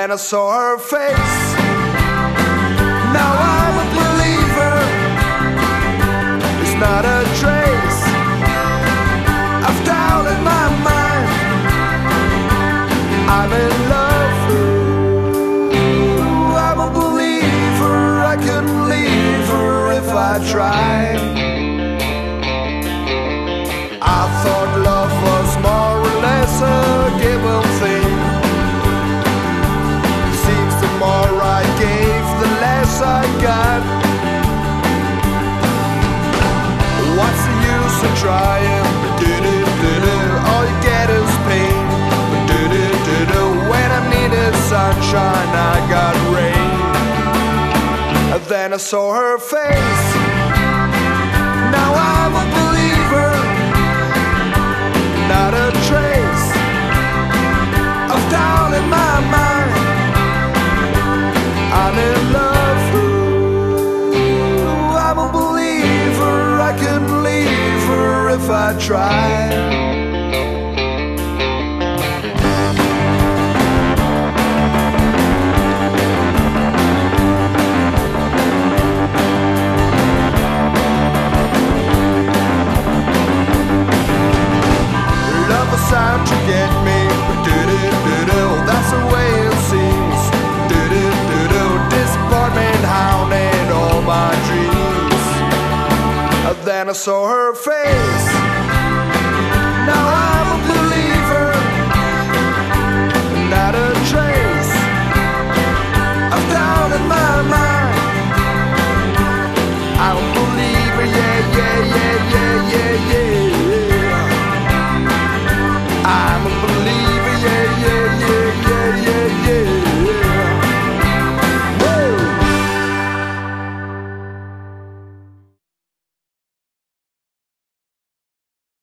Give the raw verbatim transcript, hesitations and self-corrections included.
Then I saw her face. Now I'm a believer. It's not a trace of doubt in my mind. I'm in love. Ooh, I'm a believer. I couldn't leave her if I tried. I thought love was more or less a given thing. Seems the more I gave, the less I got. What's the use of trying? Do-do-do-do. All you get is pain. Do-do-do-do. When I needed sunshine, I got rain. And then I saw her face. Now I'm a believer. Not a trace of doubt in my mind. I'm in love. Ooh, I'm a believer. I couldn't leave her if I tried. Out to get me, do-do-do-do. That's the way it seems. Do-do-do-do. Disappointment hounding all my dreams. And then I saw her face.